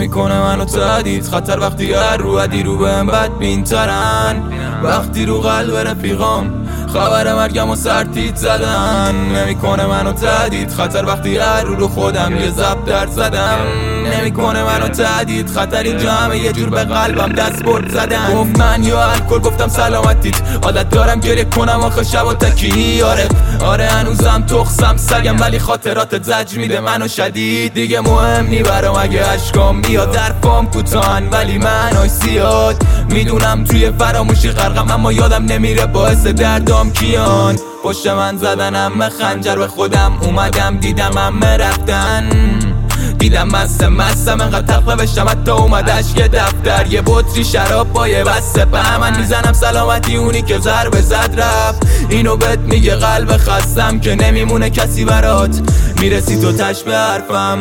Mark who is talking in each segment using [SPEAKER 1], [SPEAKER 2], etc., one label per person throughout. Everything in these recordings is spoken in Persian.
[SPEAKER 1] نمیکنه منو تهدید خطر وقتی هر رو بهم بدبین ترن، وقتی رو قلب رفیقام خبر مرگم و سرتیت زدن. نمیکنه منو تهدید خطر وقتی هر رو خودم یه ضرب در زدم. نمیکنه منو تهدید خطر اینجا همه یه جور به قلبم دست برد زدن. گفت من یا الکل گفتم سلامتیت، عادت دارم گریه کنم آخه شب و تکی. آره هنوزم تخصم سگم ولی خاطرات زجر میده منو شدید. دیگه مهم نی برام اگه اشکام میاد در فام کوتاهن ولی من زیاد میدونم توی فراموشی غرقم، اما یادم نمیره باعث دردام کیان. پشت من زدنم خنجر به خودم اومدم دیدم همه رفتن. دیدم مستم انقدر تقوه بشم حتی اومد عشق دفتر. یه بطری شراب با یه بسته به من میزنم سلامتی اونی که ضربه زد رفت. اینو بهت میگه قلب خستم که نمیمونه کسی برات. میرسی تو تش به حرفم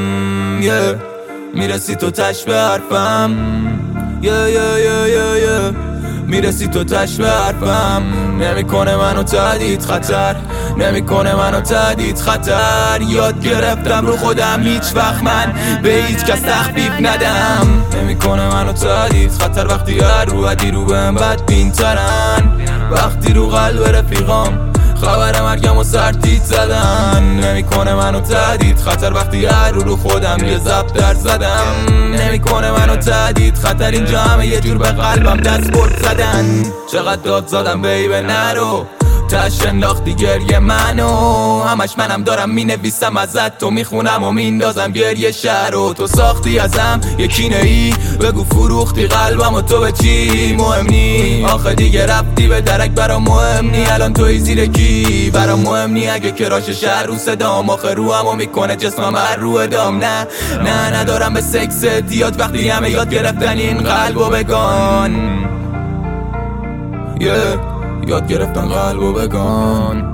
[SPEAKER 1] میرسی تو تش به حرفم میرسی تو تش به حرفم. نمیکنه منو تهدید خطر، نمیکنه منو تهدید خطر. یاد گرفتم رو خودم هیچ وقت من به هیچ کس تخفیف ندم. نمیکنه منو تهدید خطر وقتی هر رو بهم بدبین ترن، وقتی رو قلب رفیقام خبر مرگم و سرتیت زدن. نمیکنه منو تهدید خطر وقتی هر رو خودم یه ضرب در زدم. نمیکنه منو تهدید خطر اینجا همه یه جور به قلبم دست برد زدن. چقدر داد زدم بیبه نرو تش انداختی گریه منو، همش منم دارم مینویسم ازت تو میخونم و میندازم گریه شهر رو. تو ساختی ازم یکی نهی بگو فروختی قلبم و تو به چی مهم نی. آخه دیگه رفتی به درک برام مهم نی، الان توی زیر کی برام مهم نی. اگه کراش شهر رو صدام آخه روحمو میکنه جسمم هر رو ادام. نه ندارم به سکس دیاد وقتی همه یاد گرفتن این قلبو بگان. یاد گرفتن قلبو بگان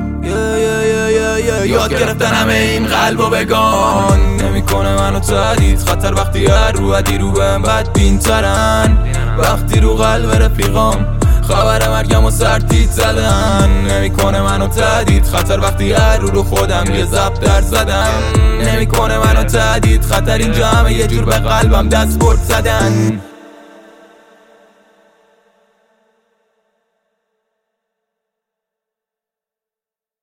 [SPEAKER 1] یاد گرفتن همه این قلبو بگان. نمیکنه منو تهدید خطر وقتی هر رو بهم بدبین ترن، وقتی رو قلب رفیقام خبر مرگم و سرتیت زدن. نمیکنه منو تهدید خطر وقتی هر رو خودم یه ضرب در زدم. نمیکنه منو تهدید خطر اینجا همه یه جور به قلبم دست برد زدن.